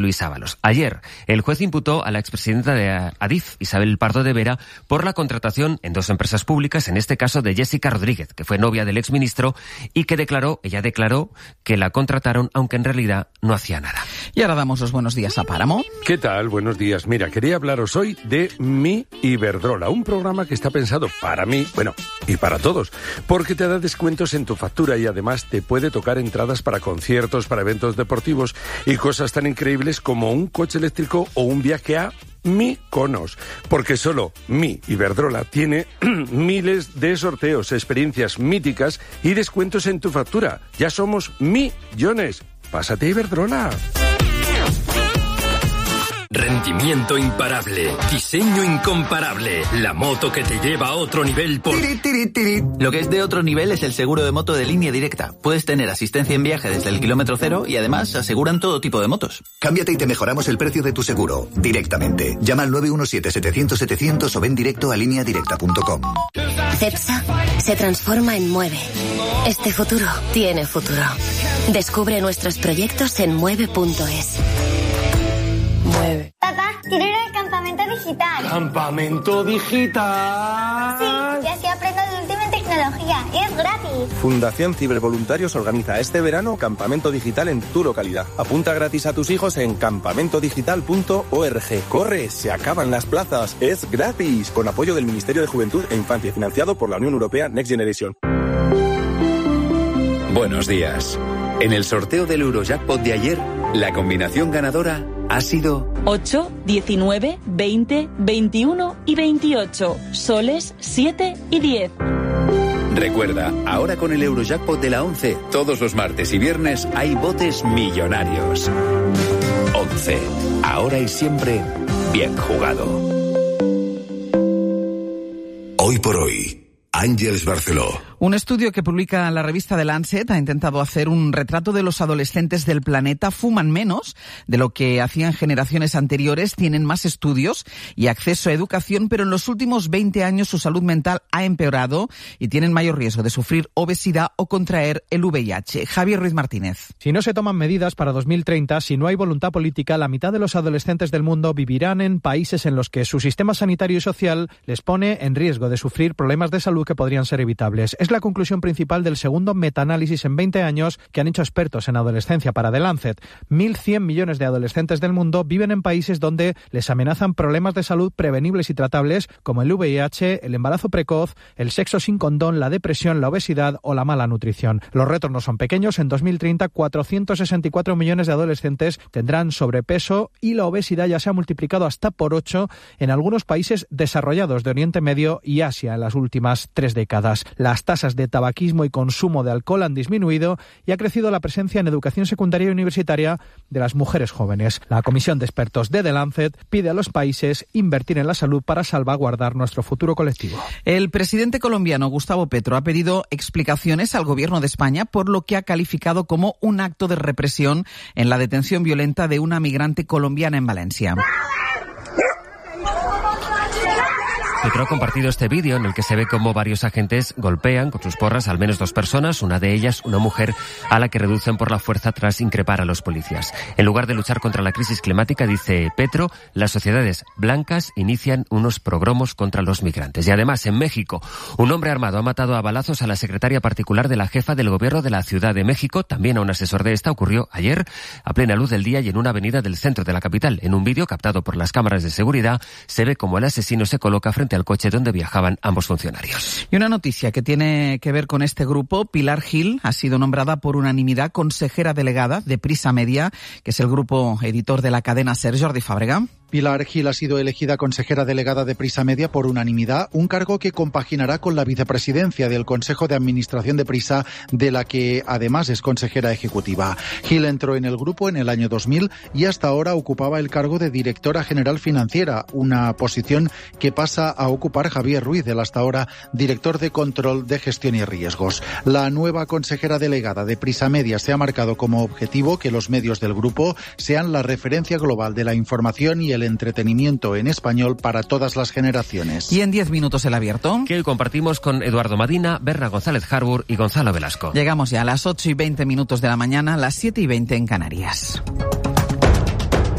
Luis Ábalos. Ayer, el juez imputó a la expresidenta de Adif, Isabel Pardo de Vera, por la contratación en 2 empresas públicas, en este caso de Jessica Rodríguez, que fue novia del exministro y que ella declaró que la contrataron, aunque en realidad no hacía nada. Y ahora damos los buenos días a Páramo. ¿Qué tal? Buenos días. Mira, quería hablaros hoy de Mi Iberdrola, un programa que está pensado para mí, bueno, y para todos, porque te da descuentos en tu factura y además te puede tocar entradas para conciertos, para eventos deportivos y cosas tan increíbles como un coche eléctrico o un viaje a Mykonos, porque solo Mi Iberdrola tiene miles de sorteos, experiencias míticas y descuentos en tu factura. Ya somos millones. Pásate a Iberdrola. Rendimiento imparable, diseño incomparable, la moto que te lleva a otro nivel por... Lo que es de otro nivel es el seguro de moto de Línea Directa. Puedes tener asistencia en viaje desde el kilómetro cero y además aseguran todo tipo de motos. Cámbiate y te mejoramos el precio de tu seguro, directamente. Llama al 917-700-700 o ven directo a lineadirecta.com. Cepsa se transforma en Mueve. Este futuro tiene futuro. Descubre nuestros proyectos en mueve.es. Mueve. Papá, quiero ir al campamento digital. ¿Campamento digital? Sí, y así aprendo de última en tecnología. Y es gratis. Fundación Cibervoluntarios organiza este verano campamento digital en tu localidad. Apunta gratis a tus hijos en campamentodigital.org. ¡Corre! ¡Se acaban las plazas! ¡Es gratis! Con apoyo del Ministerio de Juventud e Infancia, financiado por la Unión Europea Next Generation. Buenos días. En el sorteo del Eurojackpot de ayer, la combinación ganadora ha sido 8, 19, 20, 21 y 28. Soles 7 y 10. Recuerda, ahora con el Eurojackpot de la 11, todos los martes y viernes hay botes millonarios. 11. Ahora y siempre, bien jugado. Hoy por hoy, Àngels Barceló. Un estudio que publica la revista The Lancet ha intentado hacer un retrato de los adolescentes del planeta. Fuman menos de lo que hacían generaciones anteriores, tienen más estudios y acceso a educación, pero en los últimos 20 años su salud mental ha empeorado y tienen mayor riesgo de sufrir obesidad o contraer el VIH. Javier Ruiz Martínez. Si no se toman medidas para 2030, si no hay voluntad política, la mitad de los adolescentes del mundo vivirán en países en los que su sistema sanitario y social les pone en riesgo de sufrir problemas de salud que podrían ser evitables. Es la conclusión principal del segundo metaanálisis en 20 años que han hecho expertos en adolescencia para The Lancet. 1.100 millones de adolescentes del mundo viven en países donde les amenazan problemas de salud prevenibles y tratables como el VIH, el embarazo precoz, el sexo sin condón, la depresión, la obesidad o la mala nutrición. Los retos no son pequeños. En 2030, 464 millones de adolescentes tendrán sobrepeso y la obesidad ya se ha multiplicado hasta por 8 en algunos países desarrollados de Oriente Medio y Asia en las últimas 3 décadas. Las tasas de tabaquismo y consumo de alcohol han disminuido y ha crecido la presencia en educación secundaria y universitaria de las mujeres jóvenes. La comisión de expertos de The Lancet pide a los países invertir en la salud para salvaguardar nuestro futuro colectivo. El presidente colombiano Gustavo Petro ha pedido explicaciones al gobierno de España por lo que ha calificado como un acto de represión en la detención violenta de una migrante colombiana en Valencia. Petro ha compartido este vídeo en el que se ve cómo varios agentes golpean con sus porras al menos 2 personas, una de ellas una mujer a la que reducen por la fuerza tras increpar a los policías. En lugar de luchar contra la crisis climática, dice Petro, las sociedades blancas inician unos pogromos contra los migrantes. Y además, en México, un hombre armado ha matado a balazos a la secretaria particular de la jefa del gobierno de la Ciudad de México, también a un asesor de esta. Ocurrió ayer a plena luz del día y en una avenida del centro de la capital. En un vídeo captado por las cámaras de seguridad se ve cómo el asesino se coloca frente al coche donde viajaban ambos funcionarios. Y una noticia que tiene que ver con este grupo. Pilar Gil ha sido nombrada por unanimidad consejera delegada de Prisa Media, que es el grupo editor de la cadena SER. Jordi Fàbrega. Pilar Gil ha sido elegida consejera delegada de Prisa Media por unanimidad, un cargo que compaginará con la vicepresidencia del Consejo de Administración de Prisa, de la que además es consejera ejecutiva. Gil entró en el grupo en el año 2000 y hasta ahora ocupaba el cargo de directora general financiera, una posición que pasa a ocupar Javier Ruiz, el hasta ahora director de control de gestión y riesgos. La nueva consejera delegada de Prisa Media se ha marcado como objetivo que los medios del grupo sean la referencia global de la información y el entretenimiento en español para todas las generaciones. Y en 10 minutos el abierto, que hoy compartimos con Eduardo Madina, Berna González Harbour y Gonzalo Velasco. Llegamos ya a las 8:20 de la mañana, las 7:20 en Canarias.